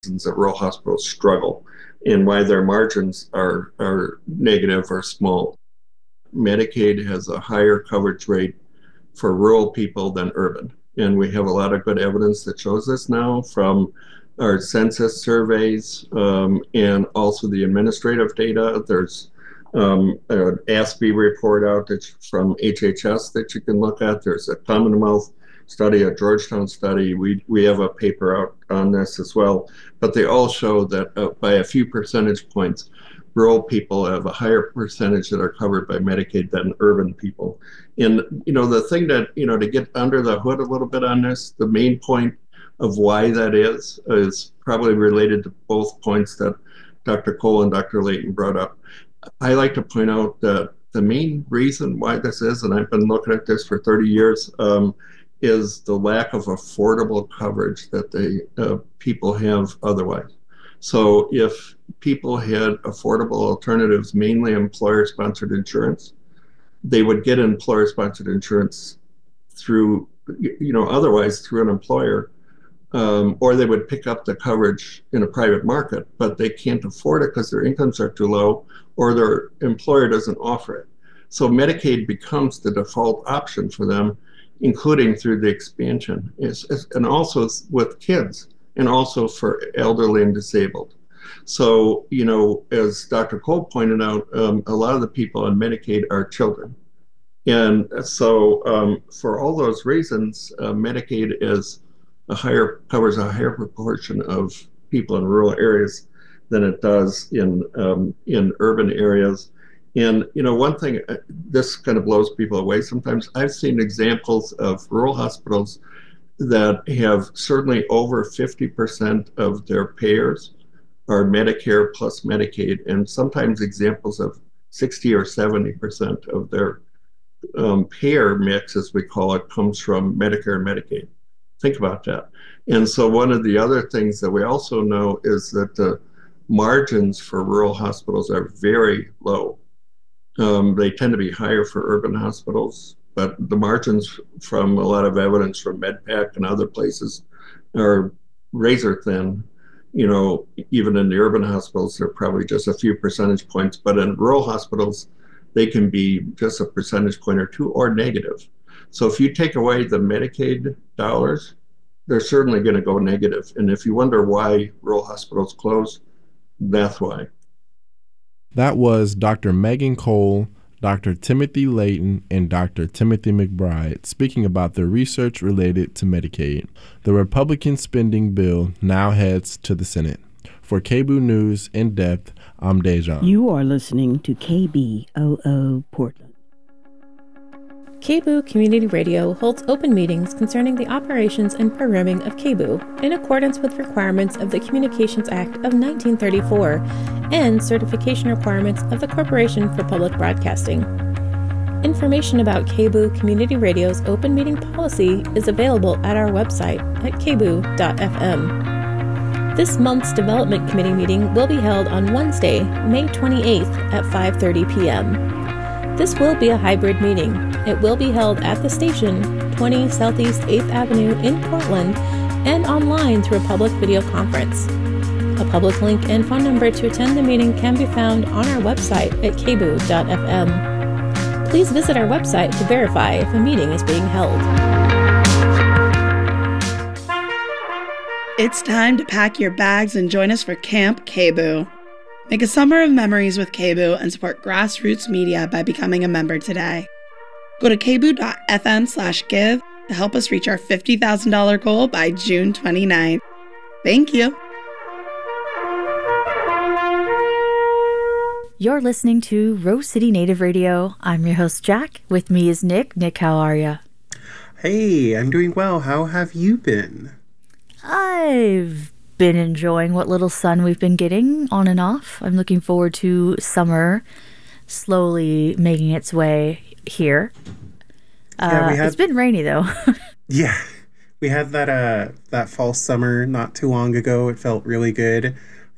that rural hospitals struggle and why their margins are negative or small. Medicaid has a higher coverage rate for rural people than urban. And we have a lot of good evidence that shows this now from our census surveys and also the administrative data. There's an ASPE report out that's from HHS that you can look at. There's a Commonwealth study, a Georgetown study. We have a paper out on this as well. But they all show that by a few percentage points, rural people have a higher percentage that are covered by Medicaid than urban people. And, the thing that, to get under the hood a little bit on this, the main point of why that is probably related to both points that Dr. Cole and Dr. Layton brought up. I like to point out that the main reason why this is, and I've been looking at this for 30 years, is the lack of affordable coverage that the people have otherwise. So if people had affordable alternatives, mainly employer-sponsored insurance, they would get employer-sponsored insurance through, otherwise through an employer, or they would pick up the coverage in a private market, but they can't afford it because their incomes are too low or their employer doesn't offer it. So Medicaid becomes the default option for them, including through the expansion, and also with kids, and also for elderly and disabled. So, as Dr. Cole pointed out, a lot of the people on Medicaid are children. And so for all those reasons, Medicaid covers a higher proportion of people in rural areas than it does in urban areas. And, one thing, this kind of blows people away sometimes. I've seen examples of rural hospitals that have certainly over 50% of their payers are Medicare plus Medicaid, and sometimes examples of 60 or 70% of their payer mix, as we call it, comes from Medicare and Medicaid. Think about that. And so one of the other things that we also know is that the margins for rural hospitals are very low. They tend to be higher for urban hospitals, but the margins from a lot of evidence from MedPAC and other places are razor thin. Even in the urban hospitals, they're probably just a few percentage points, but in rural hospitals, they can be just a percentage point or two or negative. So if you take away the Medicaid dollars, they're certainly going to go negative. And if you wonder why rural hospitals close, that's why. That was Dr. Megan Cole, Dr. Timothy Layton, and Dr. Timothy McBride speaking about the research related to Medicaid. The Republican spending bill now heads to the Senate. For KBOO News In Depth, I'm Dejan. You are listening to KBOO Portland. KBOO Community Radio holds open meetings concerning the operations and programming of KBOO in accordance with requirements of the Communications Act of 1934 and certification requirements of the Corporation for Public Broadcasting. Information about KBOO Community Radio's open meeting policy is available at our website at kboo.fm. This month's Development Committee meeting will be held on Wednesday, May 28th at 5:30 p.m. This will be a hybrid meeting. It will be held at the station, 20 Southeast 8th Avenue in Portland, and online through a public video conference. A public link and phone number to attend the meeting can be found on our website at kboo.fm. Please visit our website to verify if a meeting is being held. It's time to pack your bags and join us for Camp KBOO. Make a summer of memories with KBOO and support grassroots media by becoming a member today. Go to kboo.fm/give to help us reach our $50,000 goal by June 29th. Thank you. You're listening to Rose City Native Radio. I'm your host, Jack. With me is Nick. Nick, how are you? Hey, I'm doing well. How have you been? I've been enjoying what little sun we've been getting on and off. I'm looking forward to summer slowly making its way here. It's been rainy though. Yeah, we had that fall summer not too long ago. It felt really good.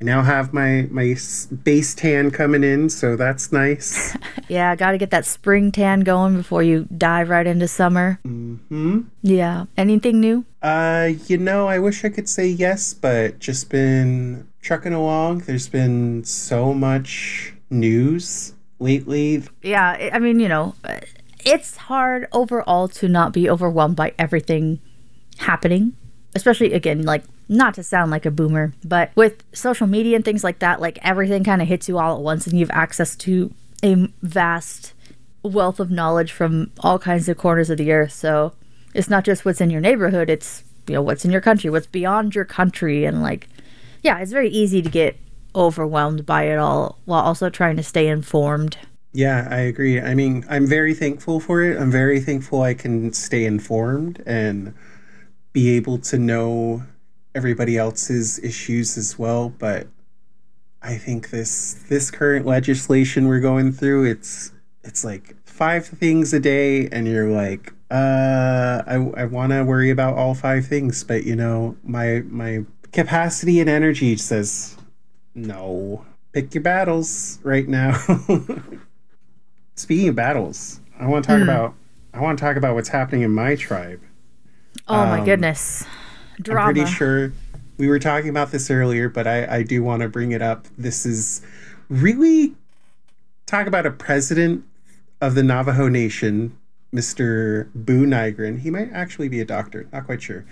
I now have my base tan coming in, so that's nice. Yeah, got to get that spring tan going before you dive right into summer. Mm-hmm. Yeah. Anything new? I wish I could say yes, but just been trucking along. There's been so much news lately. Yeah, I mean, it's hard overall to not be overwhelmed by everything happening, especially, again, like, not to sound like a boomer, but with social media and things like that, like, everything kind of hits you all at once and you have access to a vast wealth of knowledge from all kinds of corners of the earth. So it's not just what's in your neighborhood, it's, what's in your country, what's beyond your country. And like, yeah, it's very easy to get overwhelmed by it all while also trying to stay informed. Yeah, I agree. I mean, I'm very thankful for it. I'm very thankful I can stay informed and be able to know everybody else's issues as well. But I think this current legislation we're going through, it's like 5 things a day, and you're like, I want to worry about all 5 things, but my capacity and energy says no. Pick your battles right now. Speaking of battles, I want to talk about what's happening in my tribe. Oh my goodness. Drama. I'm pretty sure we were talking about this earlier, but I do want to bring it up. This is really talk about a president of the Navajo Nation, Mr. Boo Nygren. He might actually be a doctor, not quite sure.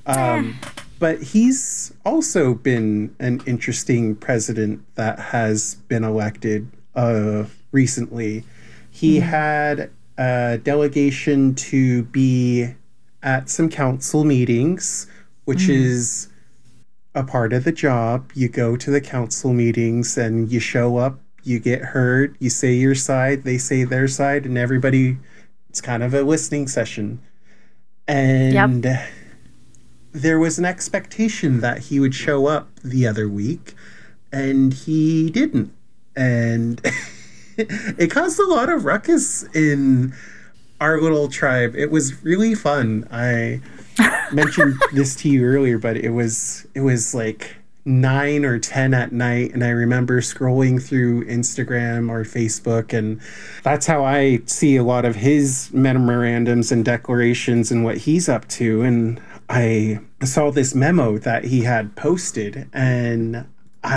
But he's also been an interesting president that has been elected recently. He had a delegation to be at some council meetings, which is a part of the job. You go to the council meetings and you show up, you get heard, you say your side, they say their side, and everybody, it's kind of a listening session. And there was an expectation that he would show up the other week, and he didn't. And it caused a lot of ruckus in our little tribe. It was really fun. I mentioned this to you earlier, but it was like 9 or 10 at night, and I remember scrolling through Instagram or Facebook, and that's how I see a lot of his memorandums and declarations and what he's up to. And I saw this memo that he had posted, and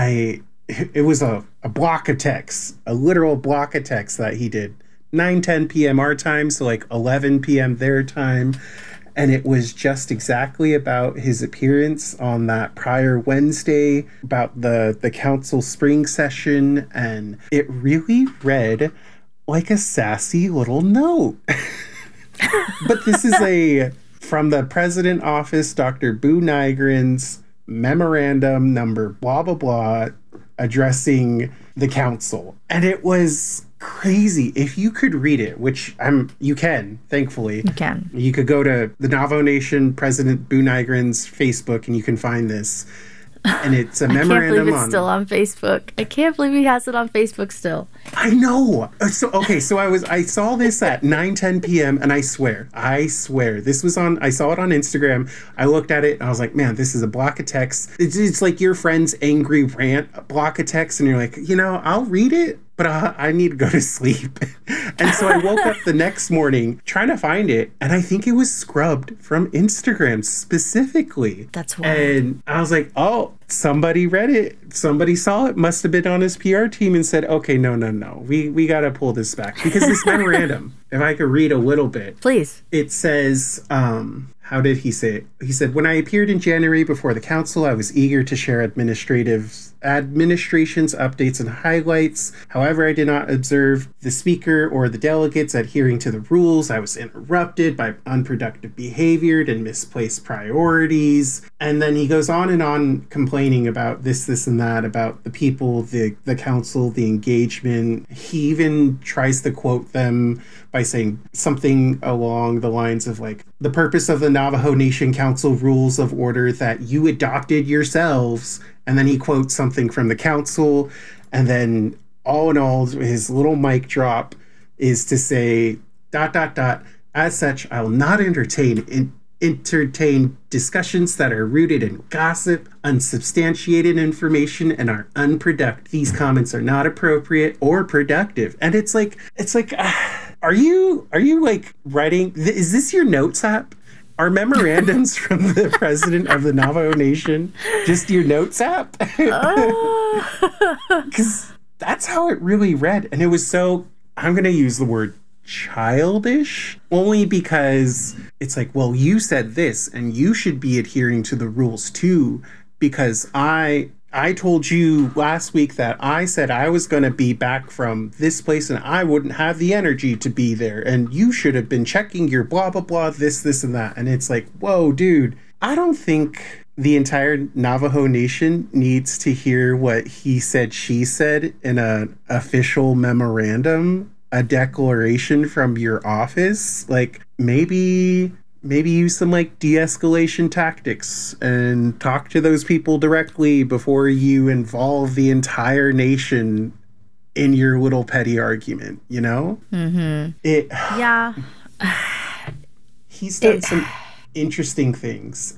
it was a block of text, a literal block of text that he did, 9:10 p.m. our time, so like 11 p.m. their time. And it was just exactly about his appearance on that prior Wednesday, about the council spring session. And it really read like a sassy little note. But this is from the president office, Dr. Boo Nygren's memorandum number, blah, blah, blah, addressing the council. And it was crazy. If you could read it, which you can, thankfully. You can. You could go to the Navajo Nation President Boo Nygren's Facebook and you can find this. And it's a memorandum. I can't believe it's still on Facebook. I can't believe he has it on Facebook still. I know. So I saw this at 9:10 p.m. and I swear, this was I saw it on Instagram. I looked at it and I was like, man, this is a block of text. It's like your friend's angry rant block of text, and you're like, I'll read it, but I need to go to sleep. And so I woke up the next morning trying to find it, and I think it was scrubbed from Instagram specifically. That's wild. And I was like, oh, somebody read it. Somebody saw it. Must have been on his PR team and said, okay, no. We got to pull this back. Because this memorandum, if I could read a little bit. Please. It says, how did he say it? He said, when I appeared in January before the council, I was eager to share administration's updates and highlights. However, I did not observe the speaker or the delegates adhering to the rules. I was interrupted by unproductive behavior and misplaced priorities. And then he goes on and on complaining about this, and that, about the people, the council, the engagement. He even tries to quote them by saying something along the lines of like, the purpose of the Navajo Nation Council rules of order that you adopted yourselves. And then he quotes something from the council. And then all in all, his little mic drop is to say, ... As such, I will not entertain entertain discussions that are rooted in gossip, unsubstantiated information, and are unproductive. These comments are not appropriate or productive. And it's like, are you like writing, is this your notes app? Are memorandums from the president of the Navajo Nation just your notes app? Because that's how it really read. And it was so, I'm going to use the word childish, only because it's like, well, you said this and you should be adhering to the rules too, because I told you last week that I said I was going to be back from this place and I wouldn't have the energy to be there, and you should have been checking your blah blah blah, this and that. And it's like, whoa, dude, I don't think the entire Navajo Nation needs to hear what he said, she said in an official memorandum, a declaration from your office. Like, maybe use some like de-escalation tactics and talk to those people directly before you involve the entire nation in your little petty argument, you know? Yeah. He's done some interesting things.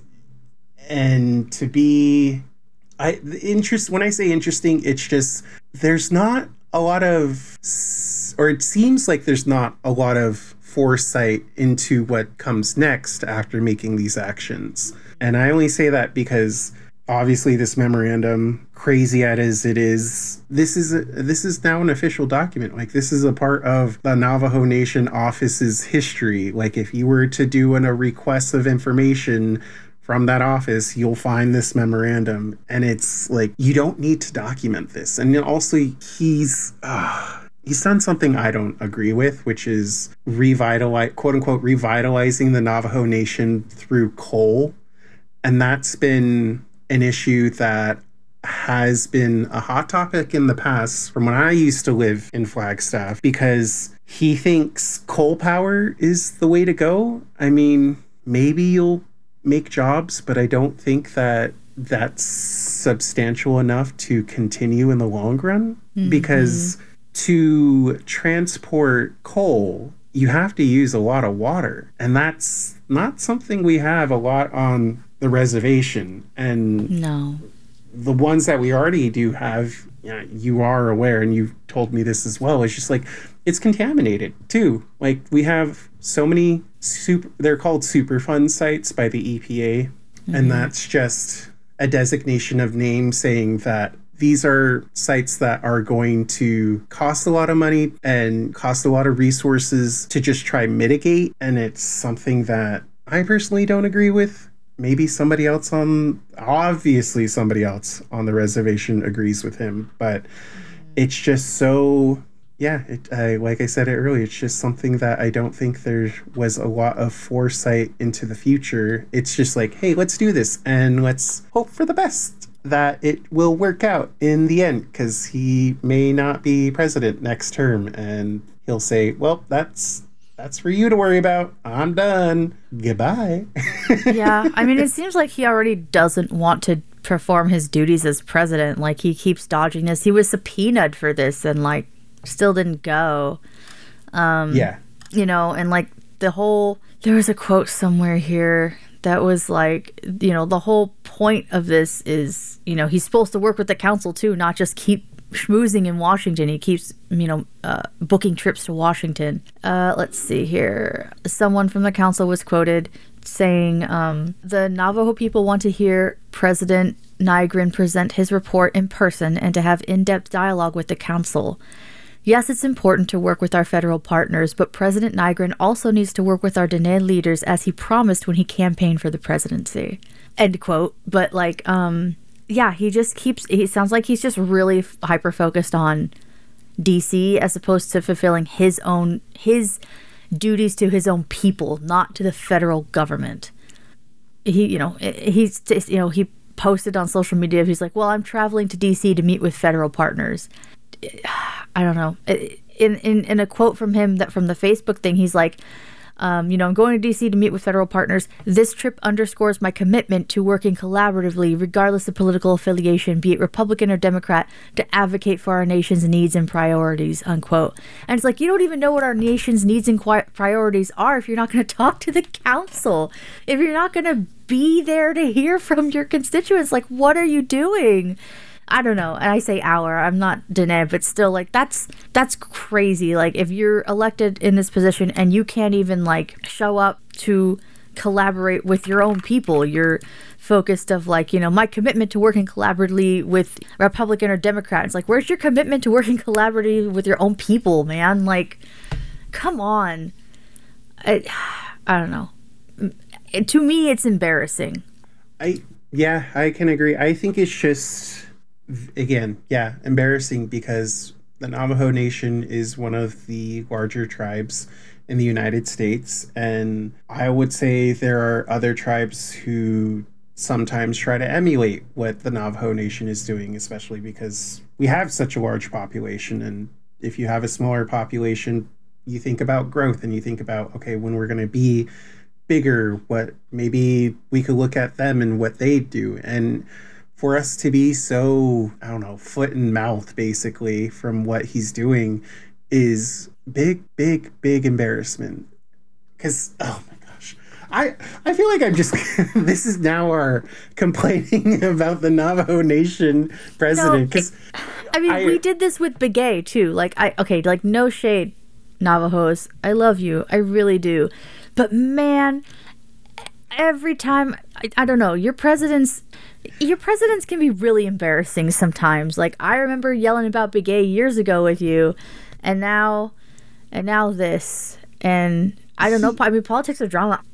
And to be when I say interesting, it's just there's not a lot of, or it seems like there's not a lot of foresight into what comes next after making these actions. And I only say that because obviously this memorandum, crazy as it is, this is now an official document. Like, this is a part of the Navajo Nation office's history. Like, if you were to do a request of information from that office, you'll find this memorandum. And it's like, you don't need to document this. And also, he's done something I don't agree with, which is quote unquote revitalizing the Navajo Nation through coal. And that's been an issue that has been a hot topic in the past from when I used to live in Flagstaff, because he thinks coal power is the way to go. I mean, maybe you'll make jobs, but I don't think that that's substantial enough to continue in the long run, because to transport coal, you have to use a lot of water. And that's not something we have a lot on the reservation. And no, the ones that we already do have, you are aware, and you've told me this as well, it's just like, it's contaminated too. Like, we have so many they're called Superfund sites by the EPA. And that's just a designation of name saying that these are sites that are going to cost a lot of money and cost a lot of resources to just try mitigate. And it's something that I personally don't agree with. Maybe obviously somebody else on the reservation agrees with him, but it's just so, like I said earlier, it's just something that I don't think there was a lot of foresight into the future. It's just like, hey, let's do this and let's hope for the best that it will work out in the end, because he may not be president next term and he'll say, well, that's for you to worry about. I'm done. Goodbye. Yeah, I mean, it seems like he already doesn't want to perform his duties as president. Like, he keeps dodging this. He was subpoenaed for this and like still didn't go. You know, and like there was a quote somewhere here that was like, the whole point of this is, he's supposed to work with the council too, not just keep schmoozing in Washington. He keeps, booking trips to Washington. Let's see here. Someone from the council was quoted saying, the Navajo people want to hear President Nygren present his report in person and to have in-depth dialogue with the council. Yes, it's important to work with our federal partners, but President Nygren also needs to work with our Diné leaders as he promised when he campaigned for the presidency. End quote. But like, he sounds like he's just really hyper-focused on DC as opposed to fulfilling his duties to his own people, not to the federal government. He posted on social media, he's like, well, I'm traveling to DC to meet with federal partners. I don't know. In a quote from him from the Facebook thing, he's like, I'm going to DC to meet with federal partners. This trip underscores my commitment to working collaboratively, regardless of political affiliation, be it Republican or Democrat, to advocate for our nation's needs and priorities, unquote. And it's like, you don't even know what our nation's needs and priorities are if you're not going to talk to the council, if you're not going to be there to hear from your constituents. Like, what are you doing? I don't know. And I say our, I'm not Dinesh, but still, like, that's crazy. Like, if you're elected in this position and you can't even, like, show up to collaborate with your own people, you're focused of, like, my commitment to working collaboratively with Republican or Democrat. It's like, where's your commitment to working collaboratively with your own people, man? Like, come on. I don't know. To me, it's embarrassing. I can agree. I think it's just, again, embarrassing because the Navajo Nation is one of the larger tribes in the United States. And I would say there are other tribes who sometimes try to emulate what the Navajo Nation is doing, especially because we have such a large population. And if you have a smaller population, you think about growth and you think about, okay, when we're going to be bigger, what maybe we could look at them and what they do. And for us to be so, I don't know, foot and mouth basically from what he's doing is big embarrassment. Because, oh my gosh, I feel like I'm just, this is now our complaining about the Navajo Nation president. Because we did this with Begay too. Like, no shade, Navajos. I love you. I really do. But man, every time, I don't know, your presidents can be really embarrassing sometimes. Like, I remember yelling about Begay years ago with you, and now this, and I don't know. I mean, politics are drama.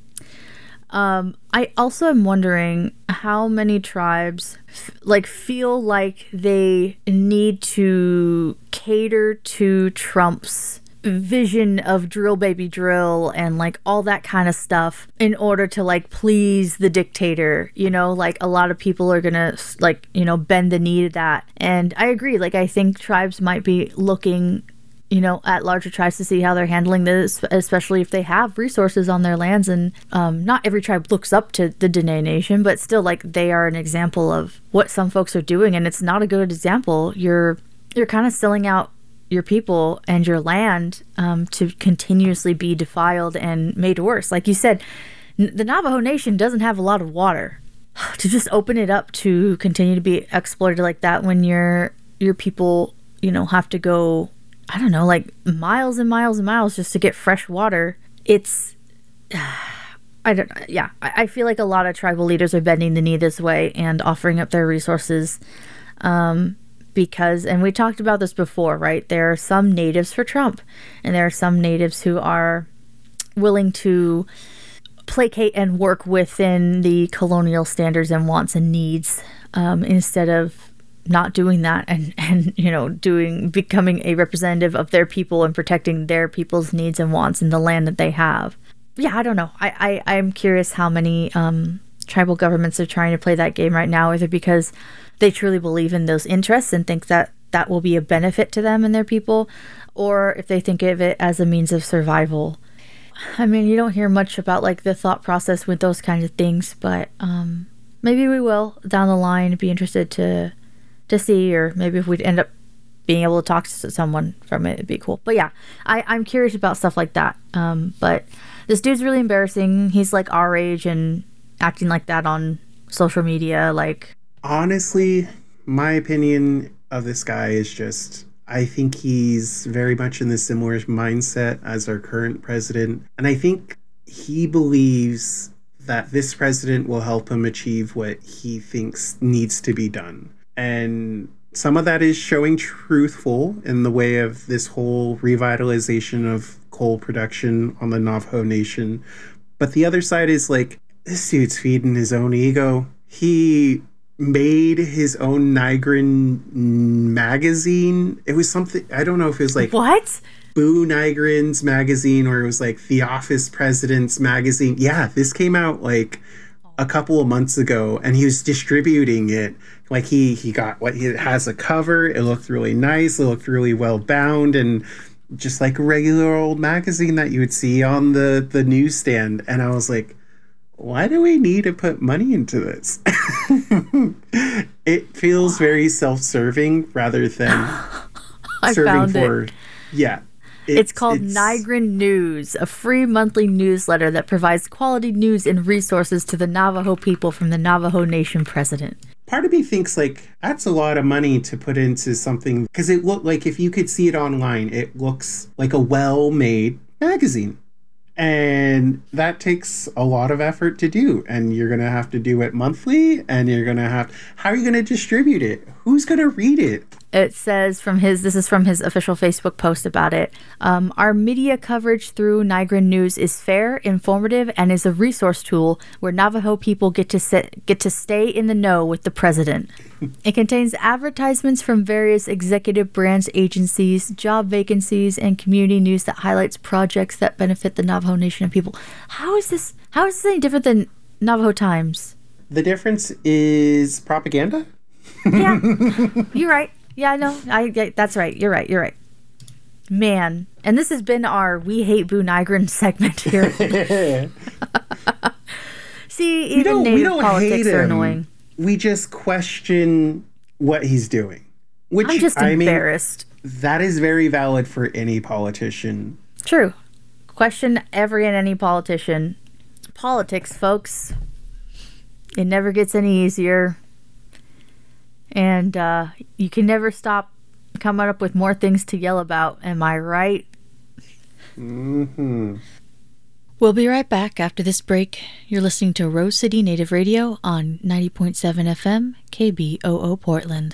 I also am wondering how many tribes feel like they need to cater to Trump's vision of drill baby drill and like all that kind of stuff in order to like please the dictator. Like a lot of people are gonna bend the knee to that. And I agree. Like, I think tribes might be looking at larger tribes to see how they're handling this, especially if they have resources on their lands. And not every tribe looks up to the Diné Nation, but still, like, they are an example of what some folks are doing, and it's not a good example. You're kind of selling out your people and your land to continuously be defiled and made worse. Like you said, the Navajo Nation doesn't have a lot of water. To just open it up to continue to be exploited like that when your people, have to go, I don't know, like miles and miles and miles just to get fresh water. It's, I feel like a lot of tribal leaders are bending the knee this way and offering up their resources because, and we talked about this before, right? There are some natives for Trump, and there are some natives who are willing to placate and work within the colonial standards and wants and needs instead of not doing that and becoming a representative of their people and protecting their people's needs and wants in the land that they have. Yeah, I don't know. I'm curious how many tribal governments are trying to play that game right now, either because they truly believe in those interests and think that that will be a benefit to them and their people, or if they think of it as a means of survival. I mean, you don't hear much about like the thought process with those kinds of things, but maybe we will down the line. Be interested to see, or maybe if we'd end up being able to talk to someone from it, it'd be cool. But yeah, I'm curious about stuff like that. But this dude's really embarrassing. He's like our age and acting like that on social media. Like, honestly, my opinion of this guy is just, I think he's very much in the similar mindset as our current president. And I think he believes that this president will help him achieve what he thinks needs to be done. And some of that is showing truthful in the way of this whole revitalization of coal production on the Navajo Nation. But the other side is like, this dude's feeding his own ego. He made his own Nigrin magazine. It was something, I don't know if it was like what? Boo Nigrin's magazine, or it was like The Office President's magazine. Yeah, this came out like a couple of months ago, and he was distributing it. Like he got what, it has a cover. It looked really nice. It looked really well bound, and just like a regular old magazine that you would see on the newsstand. And I was like, why do we need to put money into this? It feels very self-serving rather than serving for... Yeah. It's called Nigrin News, a free monthly newsletter that provides quality news and resources to the Navajo people from the Navajo Nation president. Part of me thinks, like, that's a lot of money to put into something, because it looked like, if you could see it online, it looks like a well-made magazine. And that takes a lot of effort to do. And you're going to have to do it monthly, and you're going to have... How are you going to distribute it? Who's going to read it? It says this is from his official Facebook post about it. Our media coverage through Nigrin News is fair, informative, and is a resource tool where Navajo people get to stay in the know with the president. It contains advertisements from various executive branch agencies, job vacancies, and community news that highlights projects that benefit the Navajo Nation and people. How is this any different than Navajo Times? The difference is propaganda? Yeah, you're right. Yeah, no, that's right. You're right. Man, and this has been our We Hate Boo Nigrin segment here. See, even Native politics are annoying. We just question what he's doing. Which, I'm just embarrassed. That is very valid for any politician. True. Question every and any politician. Politics, folks. It never gets any easier. And you can never stop coming up with more things to yell about. Am I right? Mm-hmm. We'll be right back after this break. You're listening to Rose City Native Radio on 90.7 FM, KBOO Portland.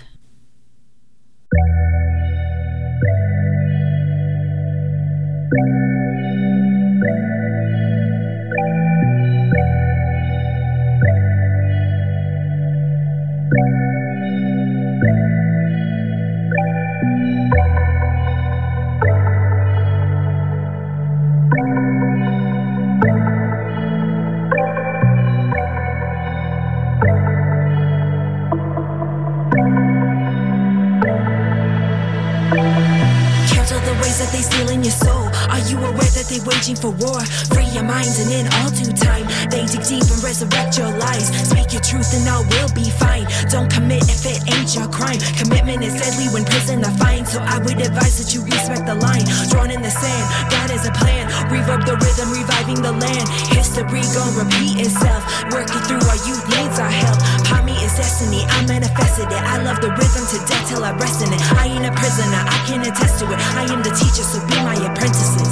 That they steal in your soul. Are you aware that they waging for war? Free your minds and in all due time they dig deep and resurrect your lies. Speak your truth and all will be fine. Don't commit if it ain't your crime. Commitment is deadly when prison I find. So I would advise that you respect the line drawn in the sand. God is a plan. Reverb the rhythm, reviving the land. History gon' repeat itself. Working through our youth needs our help. Pami is destiny, I manifested it. I love the rhythm to death till I rest in it. I ain't a prisoner, I can attest to it. I am the teacher, so be my apprentices.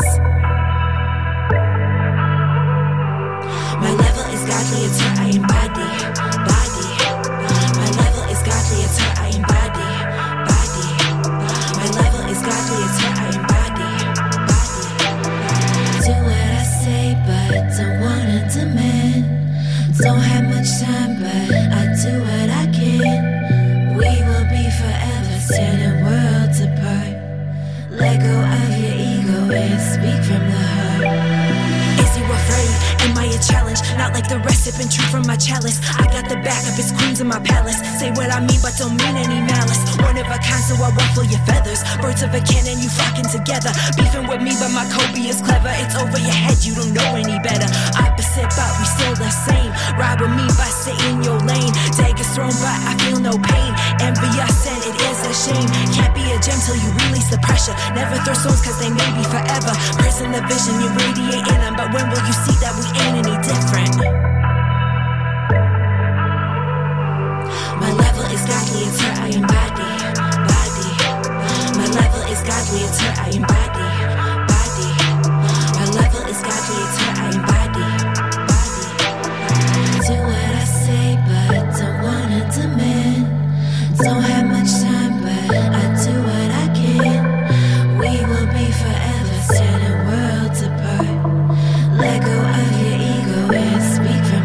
My level is godly, it's her I embody. Body. My level is godly, it's her I embody. Body. My level is godly, it's her I embody. Body. Do what I say, but don't wanna demand. Don't have much time, but I do what I can. We will be forever standing worlds apart. Let go of your ego and speak from the heart. Is you afraid? Am I a challenge? Not like the rest, sipping true from my chalice. I got the backup, it's queens in my palace. Say what I mean, but don't mean any malice. One of a kind, so I ruffle your feathers. Birds of a cannon, you flocking together. Beefing with me, but my Kobe is clever. It's over your head, you don't know any better. Opposite, but we still the same. Ride with me, but stay in your lane. Daggers thrown, but I feel no pain. Envious, and it is a shame. Can't be a gem till you release the pressure. Never throw stones, cause they may be forever. Prison the vision, you radiate in them. But when will you see that we ain't any different? My level is godly, it's her I embody. Body. My level is godly, it's her I embody. Body. My level is godly, it's her I embody. Body. Do what I say, but don't wanna demand. Don't have much time, but I do what I can. We will be forever standing worlds apart. Let go of your ego and speak from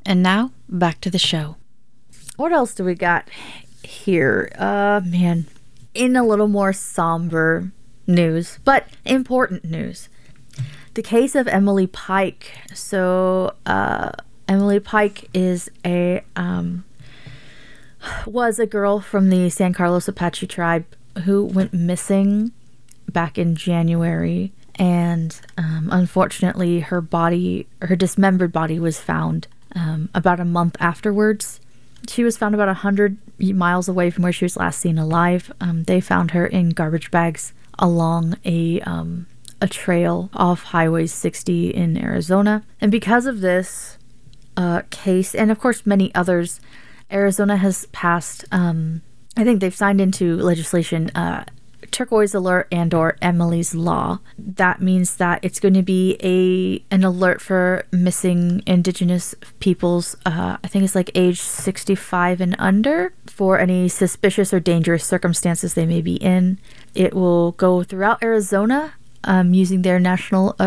And now, back to the show. What else do we got here? Man, in a little more somber news, but important news. The case of Emily Pike. So, Emily Pike is was a girl from the San Carlos Apache tribe who went missing back in January. And unfortunately, her dismembered body was found about a month afterwards. She was found about 100 miles away from where she was last seen alive. They found her in garbage bags along a trail off Highway 60 in Arizona. And because of this case, and of course many others, Arizona has passed, I think they've signed into legislation, Turquoise Alert and or Emily's Law. That means that it's going to be an alert for missing Indigenous peoples, I think it's like age 65 and under, for any suspicious or dangerous circumstances they may be in. It will go throughout Arizona using their the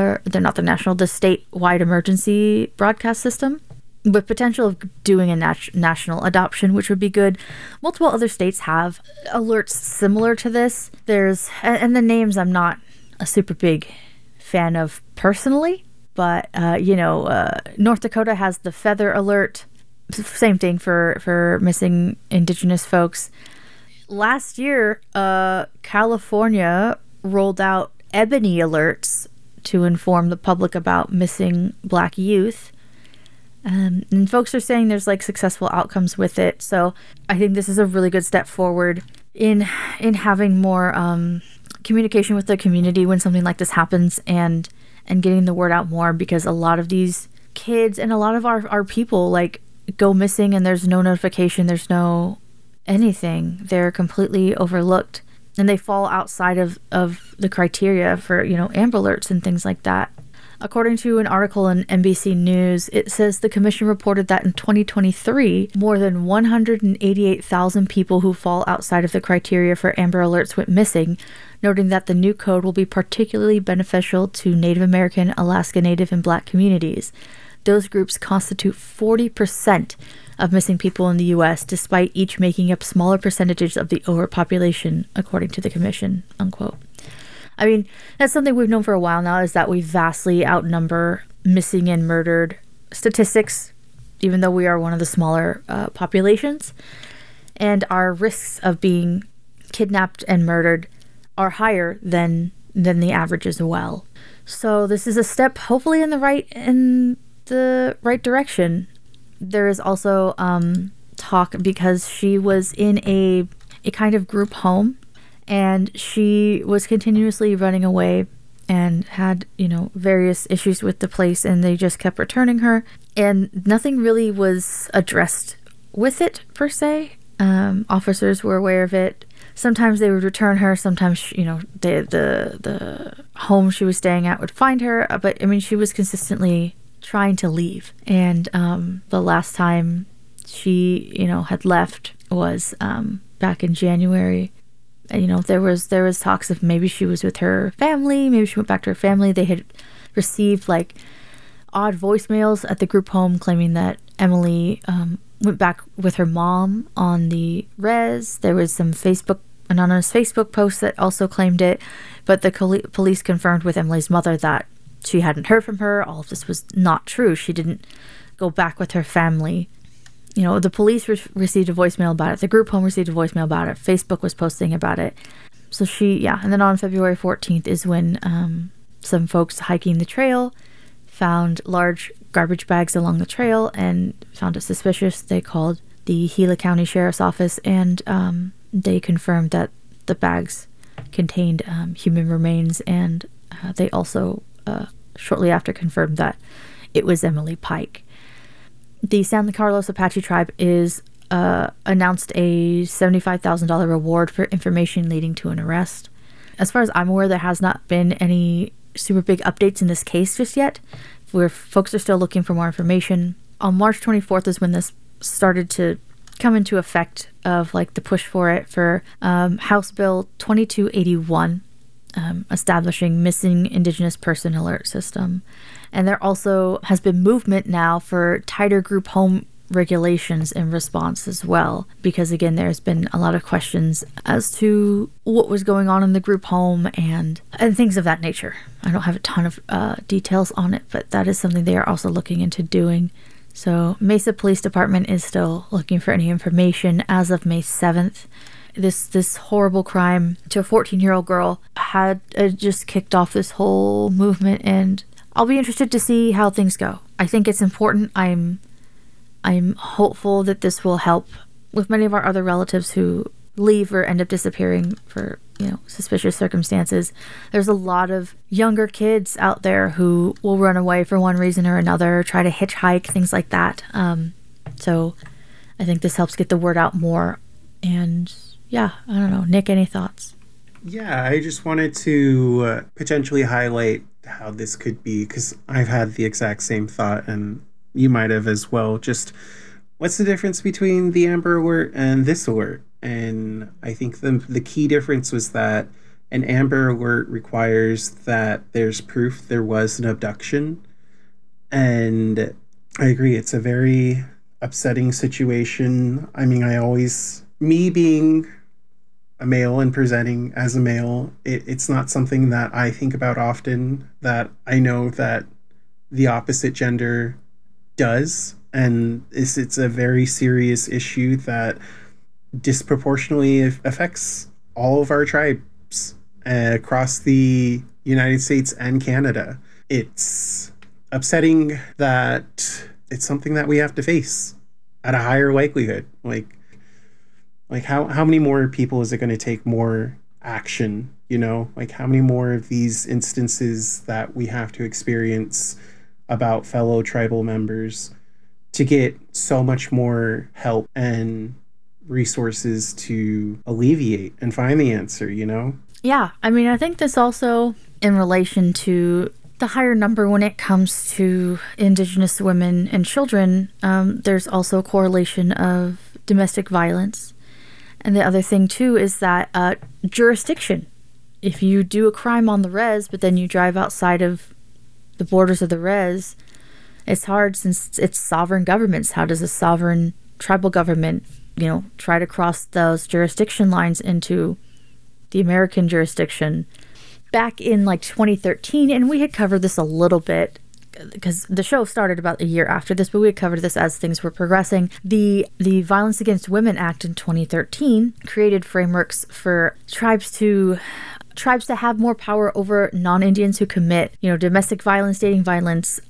statewide emergency broadcast system, with potential of doing a national adoption, which would be good. Multiple other states have alerts similar to this. And the names I'm not a super big fan of personally, but North Dakota has the Feather Alert. Same thing for missing Indigenous folks. Last year, California rolled out Ebony Alerts to inform the public about missing Black youth. And folks are saying there's like successful outcomes with it. So I think this is a really good step forward in having more communication with the community when something like this happens, and getting the word out more, because a lot of these kids and a lot of our people like go missing and there's no notification, there's no anything. They're completely overlooked, and they fall outside of the criteria for, Amber Alerts and things like that. According to an article in NBC News, it says the commission reported that in 2023, more than 188,000 people who fall outside of the criteria for Amber Alerts went missing, noting that the new code will be particularly beneficial to Native American, Alaska Native, and Black communities. Those groups constitute 40% of missing people in the U.S., despite each making up smaller percentages of the overpopulation, according to the commission, unquote. I mean, that's something we've known for a while now, is that we vastly outnumber missing and murdered statistics, even though we are one of the smaller populations. And our risks of being kidnapped and murdered are higher than the average as well. So this is a step, hopefully, in the right direction. There is also talk, because she was in a kind of group home, and she was continuously running away and had, various issues with the place, and they just kept returning her. And nothing really was addressed with it, per se. Officers were aware of it. Sometimes they would return her. Sometimes, the home she was staying at would find her. But, she was consistently trying to leave. And the last time she, had left was back in January. There was talks of maybe she was with her family, maybe she went back to her family. They had received like odd voicemails at the group home claiming that Emily went back with her mom on the res. There was some anonymous Facebook posts that also claimed it, but the police confirmed with Emily's mother that she hadn't heard from her. All of this was not true. She didn't go back with her family. The police received a voicemail about it. The group home received a voicemail about it. Facebook was posting about it. So and then on February 14th is when some folks hiking the trail found large garbage bags along the trail and found it suspicious. They called the Gila County Sheriff's Office, and they confirmed that the bags contained human remains, and they also shortly after confirmed that it was Emily Pike. The San Carlos Apache tribe is announced a $75,000 reward for information leading to an arrest. As far as I'm aware, there has not been any super big updates in this case just yet, where folks are still looking for more information. On March 24th is when this started to come into effect, of like the push for it, for House Bill 2281, establishing missing Indigenous person alert system. And there also has been movement now for tighter group home regulations in response as well, because again, there's been a lot of questions as to what was going on in the group home and things of that nature. I don't have a ton of details on it, but that is something they are also looking into doing. So Mesa Police Department is still looking for any information as of May 7th. This horrible crime to a 14-year-old girl had just kicked off this whole movement, and I'll be interested to see how things go. I think it's important. I'm hopeful that this will help with many of our other relatives who leave or end up disappearing for, suspicious circumstances. There's a lot of younger kids out there who will run away for one reason or another, try to hitchhike, things like that. So I think this helps get the word out more. And yeah, I don't know. Nick, any thoughts? Yeah, I just wanted to potentially highlight how this could be, because I've had the exact same thought, and you might have as well. Just what's the difference between the Amber Alert and this alert? And I think the key difference was that an Amber Alert requires that there's proof there was an abduction. And I agree, it's a very upsetting situation. I mean, me being a male and presenting as a male, it's not something that I think about often, that I know that the opposite gender does. And it's a very serious issue that disproportionately affects all of our tribes across the United States and Canada. It's upsetting that it's something that we have to face at a higher likelihood. Like how many more people is it going to take more action? Like how many more of these instances that we have to experience about fellow tribal members to get so much more help and resources to alleviate and find the answer, Yeah, I mean, I think this also in relation to the higher number when it comes to Indigenous women and children, there's also a correlation of domestic violence. And the other thing too is that jurisdiction. If you do a crime on the res, but then you drive outside of the borders of the res, it's hard since it's sovereign governments. How does a sovereign tribal government, try to cross those jurisdiction lines into the American jurisdiction? Back in 2013, and we had covered this a little bit because the show started about a year after this, but we had covered this as things were progressing. The Violence Against Women Act in 2013 created frameworks for tribes to have more power over non-Indians who commit, domestic violence, dating violence,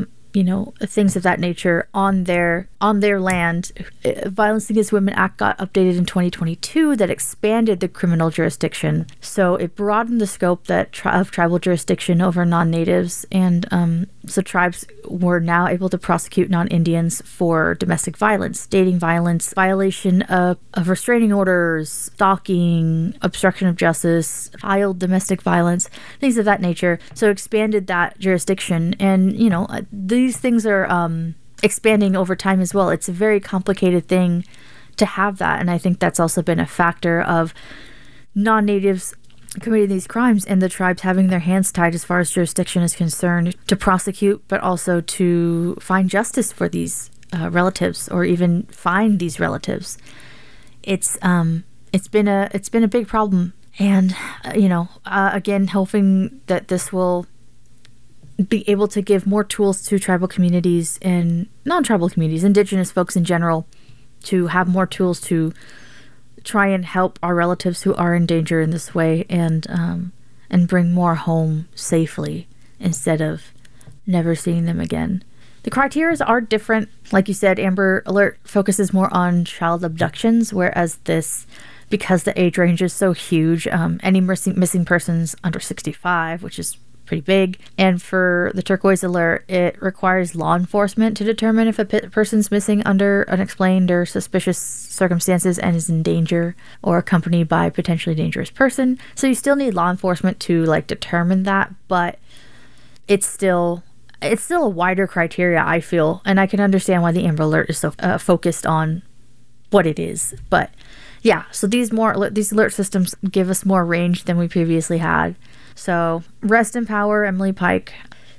things of that nature on their land. Violence Against Women Act got updated in 2022 that expanded the criminal jurisdiction. So it broadened the scope of tribal jurisdiction over non-natives. And so tribes were now able to prosecute non-Indians for domestic violence, dating violence, violation of restraining orders, stalking, obstruction of justice, child domestic violence, things of that nature. So it expanded that jurisdiction. And, these things are expanding over time as well. It's a very complicated thing to have that. And I think that's also been a factor of non-natives committing these crimes and the tribes having their hands tied as far as jurisdiction is concerned to prosecute, but also to find justice for these relatives or even find these relatives. It's been a big problem. And, again, hoping that this will be able to give more tools to tribal communities and non-tribal communities, Indigenous folks in general, to have more tools to try and help our relatives who are in danger in this way and bring more home safely instead of never seeing them again. The criteria are different. Like you said, Amber Alert focuses more on child abductions, whereas this, because the age range is so huge, any missing persons under 65, which is pretty big. And for the Turquoise Alert, it requires law enforcement to determine if a person's missing under unexplained or suspicious circumstances and is in danger or accompanied by a potentially dangerous person. So you still need law enforcement to determine that, but it's still a wider criteria, I feel, and I can understand why the Amber Alert is so focused on what it is. But yeah, so these alert systems give us more range than we previously had. So rest in power, Emily Pike.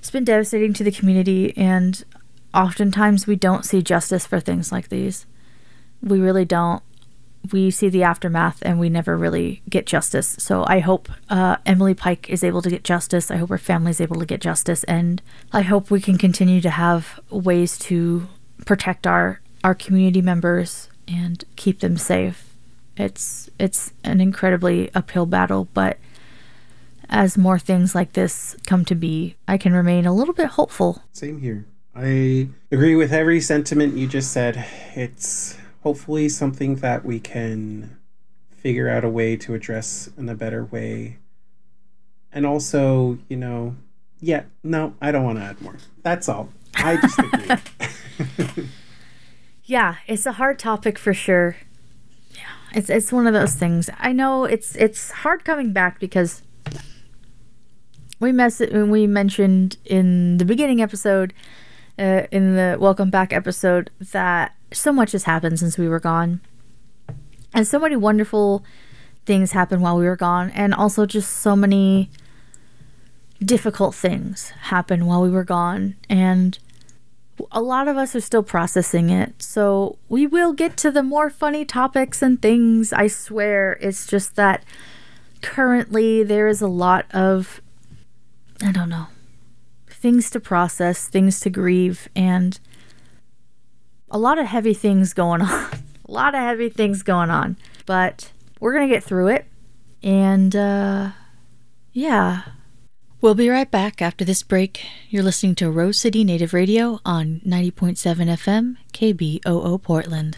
It's been devastating to the community, and oftentimes we don't see justice for things like these. We really don't. We see the aftermath and we never really get justice. So I hope Emily Pike is able to get justice. I hope her family is able to get justice. And I hope we can continue to have ways to protect our community members and keep them safe. It's an incredibly uphill battle, but as more things like this come to be, I can remain a little bit hopeful. Same here. I agree with every sentiment you just said. It's hopefully something that we can figure out a way to address in a better way. And also, I don't want to add more. That's all. I just agree. Yeah, it's a hard topic for sure. Yeah, it's one of those things. I know it's hard coming back because we mentioned in the beginning episode, in the welcome back episode, that so much has happened since we were gone, and so many wonderful things happened while we were gone, and also just so many difficult things happened while we were gone, and a lot of us are still processing it. So we will get to the more funny topics and things, I swear. It's just that currently there is a lot of, I don't know, things to process, things to grieve, and a lot of heavy things going on. A lot of heavy things going on. But we're going to get through it. And, yeah. We'll be right back after this break. You're listening to Rose City Native Radio on 90.7 FM, KBOO Portland.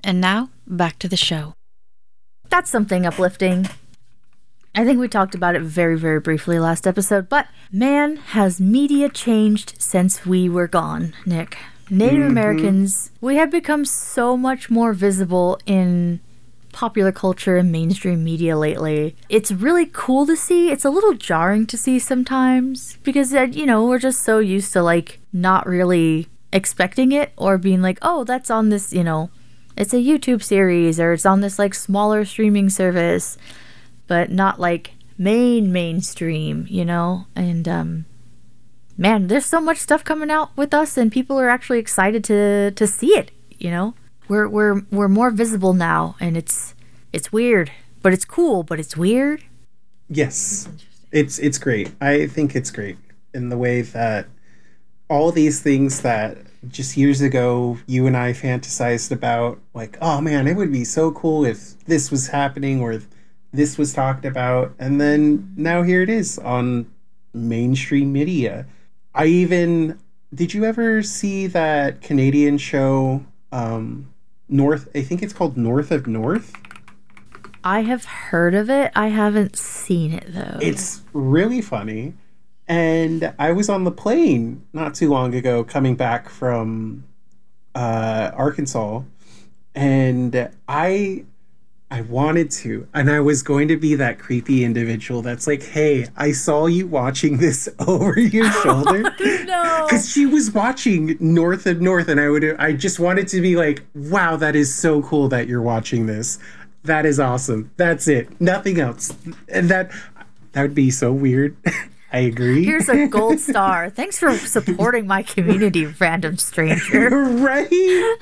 And now, back to the show. That's something uplifting. I think we talked about it very, very briefly last episode, but man, has media changed since we were gone, Nick. Native Americans, we have become so much more visible in popular culture and mainstream media lately. It's really cool to see. It's a little jarring to see sometimes because, we're just so used to, like, not really expecting it or being like, oh, that's on this, it's a YouTube series or it's on this, like, smaller streaming service, but not, like, mainstream, And, man, there's so much stuff coming out with us and people are actually excited to see it, We're more visible now, and it's weird, but it's cool, but it's weird. Yes, it's great. I think it's great in the way that all these things that just years ago you and I fantasized about, like, oh man, it would be so cool if this was happening or if this was talked about, and then now here it is on mainstream media. Did you ever see that Canadian show? North, I think it's called North of North. I have heard of it. I haven't seen it though. It's really funny. And I was on the plane not too long ago coming back from Arkansas, and I wanted to, and I was going to be that creepy individual that's like, hey, I saw you watching this over your shoulder. No. Because she was watching North of North, and I just wanted to be like, wow, that is so cool that you're watching this. That is awesome. That's it. Nothing else. And that would be so weird. I agree. Here's a gold star. Thanks for supporting my community, random stranger. Right?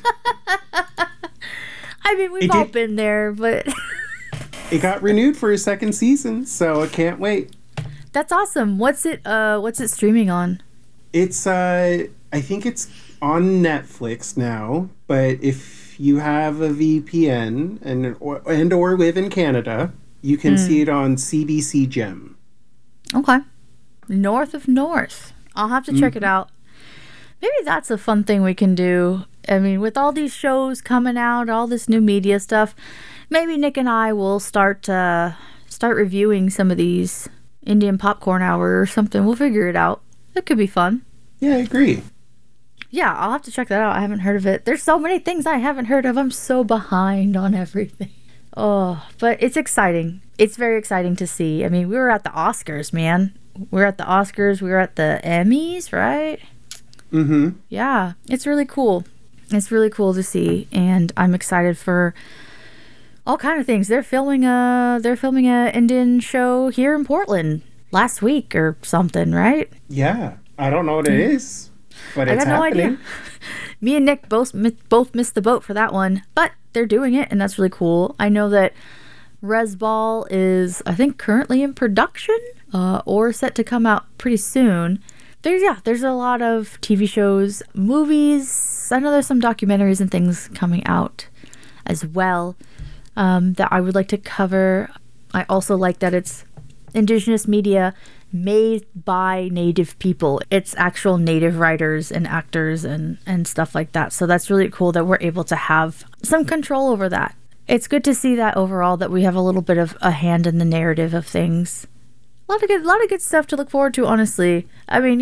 I mean, we've all been there, but... It got renewed for a second season, so I can't wait. That's awesome. What's it streaming on? It's, I think it's on Netflix now, but if you have a VPN and or live in Canada, you can see it on CBC Gem. Okay. North of North. I'll have to check it out. Maybe that's a fun thing we can do. I mean, with all these shows coming out, all this new media stuff, maybe Nick and I will start reviewing some of these Indian Popcorn Hour or something. We'll figure it out. It could be fun. Yeah, I agree. Yeah, I'll have to check that out. I haven't heard of it. There's so many things I haven't heard of. I'm so behind on everything. Oh, but it's exciting. It's very exciting to see. I mean, we were at the Oscars, man. We were at the Oscars. We were at the Emmys, right? Mm-hmm. Yeah, it's really cool. It's really cool to see, and I'm excited for all kind of things. They're filming a Indian show here in Portland last week or something, right? Yeah, I don't know what it is, but it's happening. I got no idea. Me and Nick both missed the boat for that one, but they're doing it, and that's really cool. I know that Resball is, I think, currently in production or set to come out pretty soon. There's a lot of TV shows, movies. I know there's some documentaries and things coming out as well that I would like to cover. I also like that it's Indigenous media made by Native people. It's actual Native writers and actors and stuff like that. So that's really cool that we're able to have some control over that. It's good to see that overall, that we have a little bit of a hand in the narrative of things. A lot of good stuff to look forward to, honestly. I mean,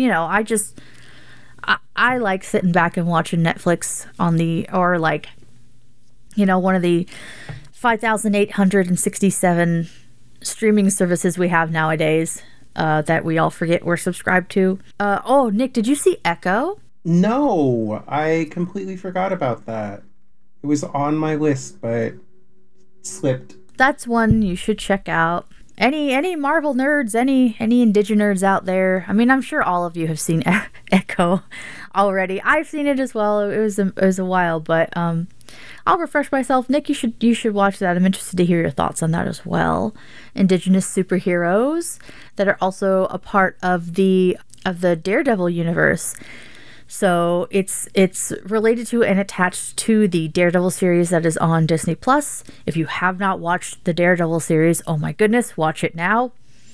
I like sitting back and watching Netflix or one of the 5,867 streaming services we have nowadays that we all forget we're subscribed to. Nick, did you see Echo? No, I completely forgot about that. It was on my list, but slipped. That's one you should check out. Any Marvel nerds, any Indigen nerds out there? I mean, I'm sure all of you have seen Echo already. I've seen it as well. It was a while, but I'll refresh myself. Nick, you should watch that. I'm interested to hear your thoughts on that as well. Indigenous superheroes that are also a part of the Daredevil universe. So it's related to and attached to the Daredevil series that is on Disney Plus. If you have not watched the Daredevil series, oh my goodness, watch it now.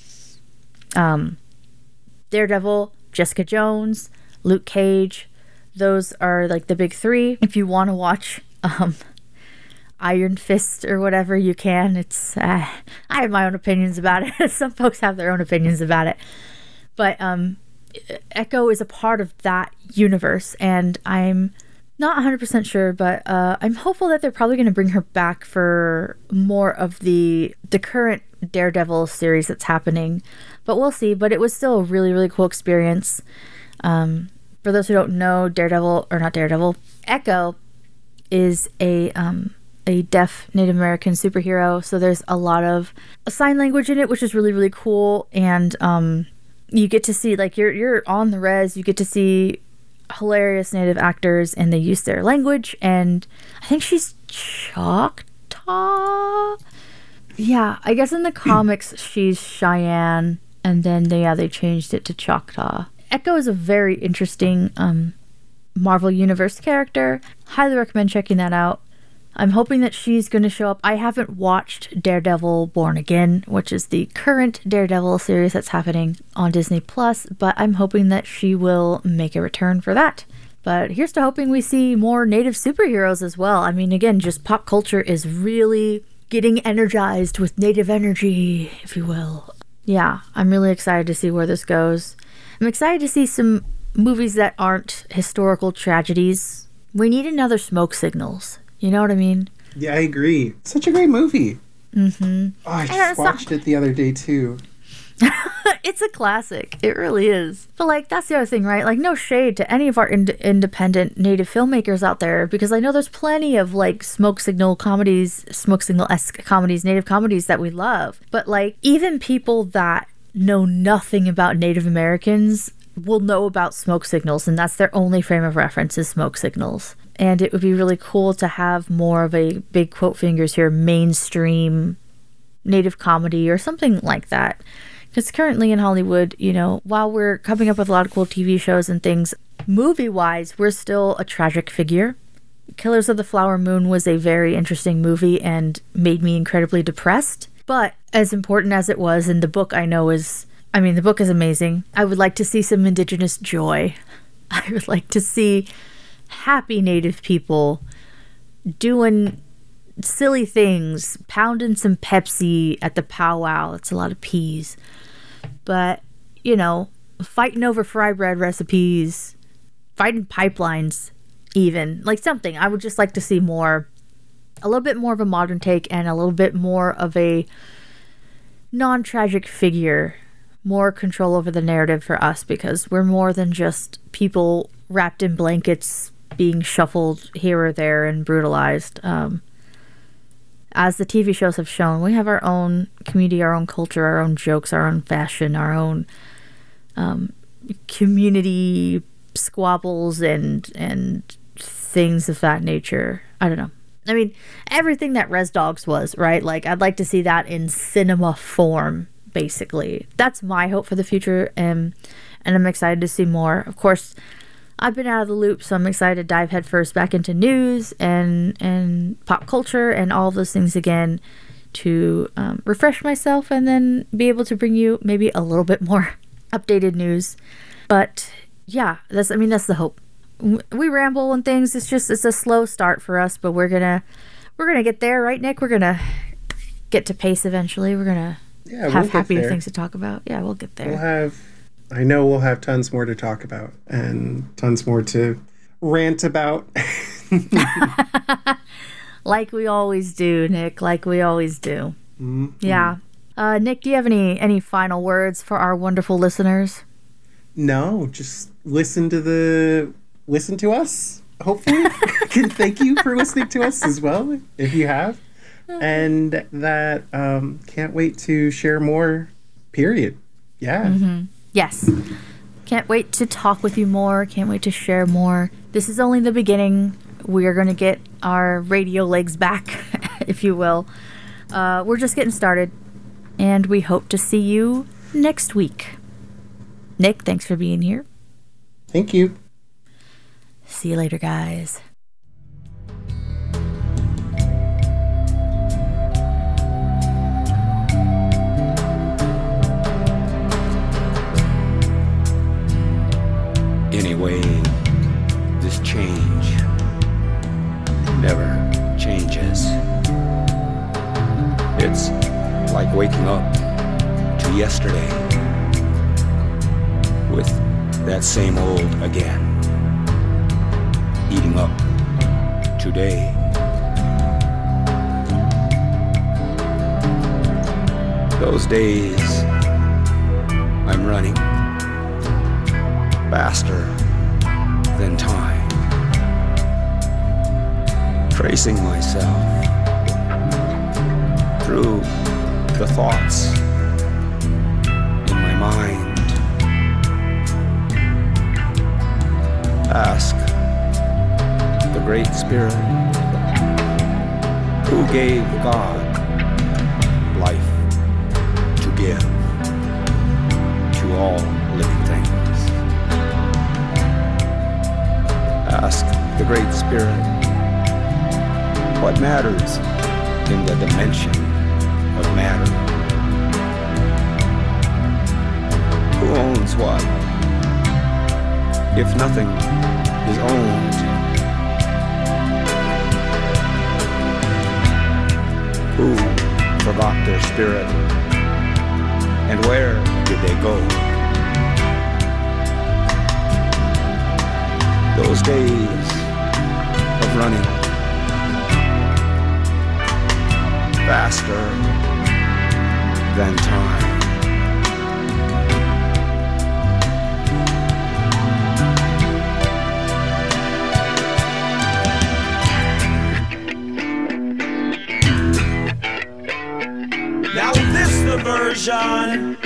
Daredevil, Jessica Jones, Luke Cage, those are like the big three. If you want to watch Iron Fist or whatever you can. It's I have my own opinions about it. Some folks have their own opinions about it. But Echo is a part of that universe, and I'm not 100% sure, but I'm hopeful that they're probably going to bring her back for more of the current Daredevil series that's happening. But we'll see. But it was still a really, really cool experience. For those who don't know, Echo is a deaf Native American superhero. So there's a lot of sign language in it, which is really, really cool. And you get to see, like, you're on the res, you get to see hilarious Native actors, and they use their language. And I think she's Choctaw. Yeah, I guess in the comics she's Cheyenne, and then they changed it to Choctaw. Echo is a very interesting Marvel Universe character. Highly recommend checking that out. I'm hoping that she's going to show up. I haven't watched Daredevil Born Again, which is the current Daredevil series that's happening on Disney+, but I'm hoping that she will make a return for that. But here's to hoping we see more Native superheroes as well. I mean, again, just pop culture is really getting energized with Native energy, if you will. Yeah, I'm really excited to see where this goes. I'm excited to see some movies that aren't historical tragedies. We need another Smoke Signals. You know what I mean? Yeah, I agree. Such a great movie. Mm-hmm. Oh, I just watched it the other day, too. It's a classic. It really is. But, like, that's the other thing, right? Like, no shade to any of our independent Native filmmakers out there, because I know there's plenty of, like, Smoke Signal-esque comedies, Native comedies that we love. But, like, even people that know nothing about Native Americans will know about Smoke Signals, and that's their only frame of reference is Smoke Signals. And it would be really cool to have more of a, big quote fingers here, mainstream Native comedy or something like that. Because currently in Hollywood, you know, while we're coming up with a lot of cool TV shows and things, movie-wise, we're still a tragic figure. Killers of the Flower Moon was a very interesting movie and made me incredibly depressed. But as important as it was, and the book the book is amazing. I would like to see some Indigenous joy. I would like to see happy Native people doing silly things, pounding some Pepsi at the powwow. It's a lot of peas. But, you know, fighting over fry bread recipes, fighting pipelines even. Like something. I would just like to see more, a little bit more of a modern take and a little bit more of a non-tragic figure. More control over the narrative for us, because we're more than just people wrapped in blankets being shuffled here or there and brutalized. As the TV shows have shown, we have our own community, our own culture, our own jokes, our own fashion, our own community squabbles and things of that nature. I don't know. I mean, everything that Res Dogs was, right? Like, I'd like to see that in cinema form, basically. That's my hope for the future, and I'm excited to see more. Of course, I've been out of the loop, so I'm excited to dive headfirst back into news and pop culture and all of those things again to refresh myself and then be able to bring you maybe a little bit more updated news. But yeah, that's the hope. We ramble and things. It's a slow start for us, but we're gonna get there, right, Nick? We're gonna get to pace eventually. We're gonna have happier things to talk about. Yeah, we'll get there. I know we'll have tons more to talk about and tons more to rant about. Like we always do, Nick. Like we always do. Mm-hmm. Yeah. Nick, do you have any final words for our wonderful listeners? No, just listen to us, hopefully. Thank you for listening to us as well, if you have. And that can't wait to share more, period. Yeah. Mm-hmm. Yes. Can't wait to talk with you more. Can't wait to share more. This is only the beginning. We are going to get our radio legs back, if you will. We're just getting started. And we hope to see you next week. Nick, thanks for being here. Thank you. See you later, guys. Anyway, this change never changes. It's like waking up to yesterday with that same old again, eating up today. Those days I'm running faster than time, tracing myself through the thoughts in my mind. Ask the Great Spirit who gave God life to give to all living things. Ask the Great Spirit what matters in the dimension of matter. Who owns what if nothing is owned? Who forgot their spirit, and where did they go? Those days of running faster than time. Now this the version.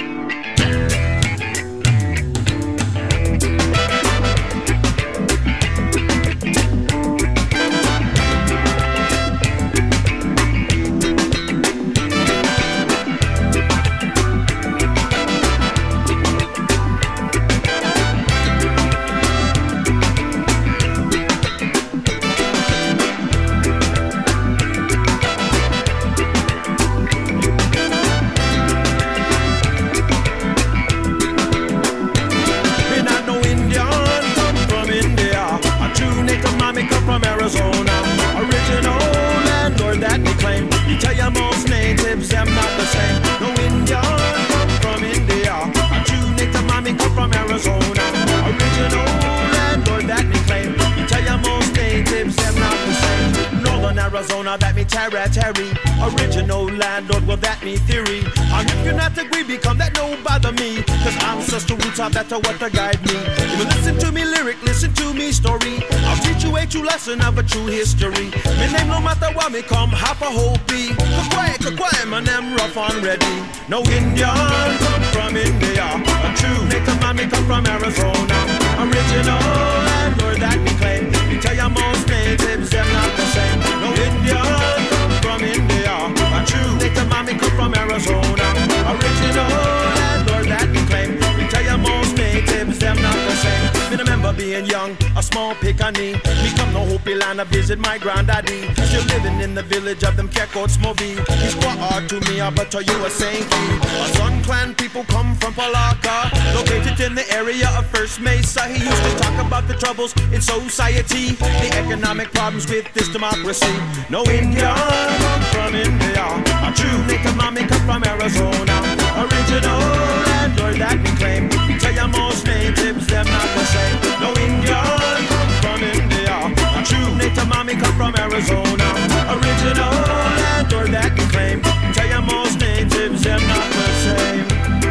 Terry, original landlord, well that me theory. And if you not agree, become that no bother me, cause ancestral roots are better what to guide me. If you listen to me lyric, listen to me story, I'll teach you a true lesson of a true history. Me name no matter what me come, half a whole be. Quiet, my name rough and ready. No Indian come from India, a true native man me come from Arizona. Original landlord that me claim, me tell you most natives they're not the same. No Indian from India, a true native man me come from Arizona. Original landlord that me claim, me tell you most natives them not the same. Me remember being young, a small pickaninny. Me come no Hopi land, I visit my granddaddy. Still living in the village of them Kekots Mobi. He's quite hard to me, but to you a Sankey. A Sun Clan people come from Palaka, located in the area of First Mesa. He used to talk about the troubles in society, the economic problems with this democracy. No Indian come from India, a true native mommy come from Arizona. Original landlord that we claim, tell you most natives them not the same. No Indian come from India, a true native mommy come from Arizona. Original landlord that we claim, tell you most natives them not the same.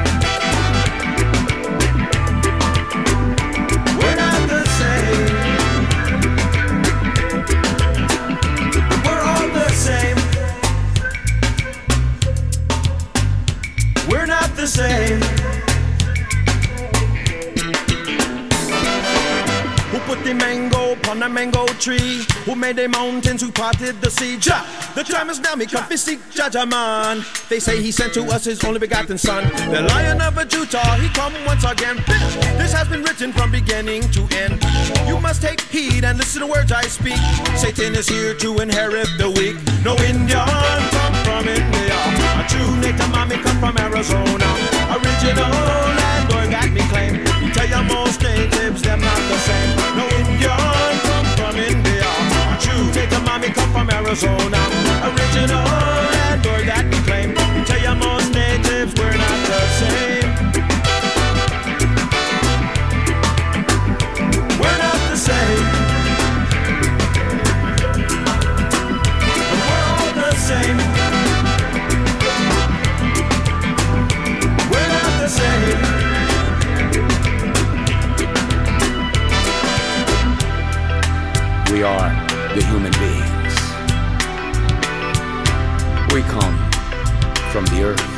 We're not the same. We're all the same. We're not the same. Who put the mango upon the mango tree? Who made the mountains? Who parted the sea? Jah, the time is now, me come to seek Jaja man. They say he sent to us his only begotten son, the Lion of Judah, he come once again. This has been written from beginning to end. You must take heed and listen to words I speak. Satan is here to inherit the weak. No Indian come from India, a true native mommy come from Arizona. Original landlord that me claim, tell you most natives them not the same. No Indian come from India, a true native mommy come from Arizona. Arizona. Original landlord that we claim. We tell you most natives we're not the same. We're not the same. We're all the same. We're not the same. We are the human beings. We come from the earth.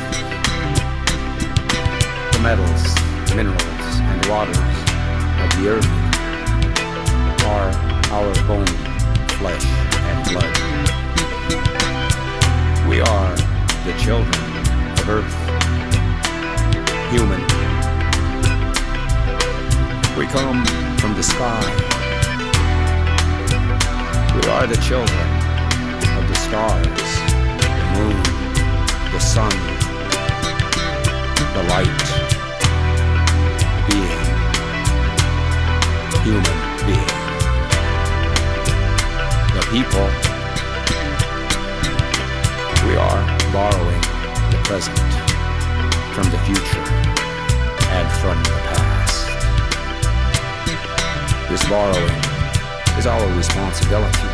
The metals, minerals, and waters of the earth are our bone, flesh, and blood. We are the children of earth. Human. We come from the sky. We are the children of the stars, the moon, the sun, the light, being, human being. The people, we are borrowing the present from the future and from the past. This borrowing is our responsibility.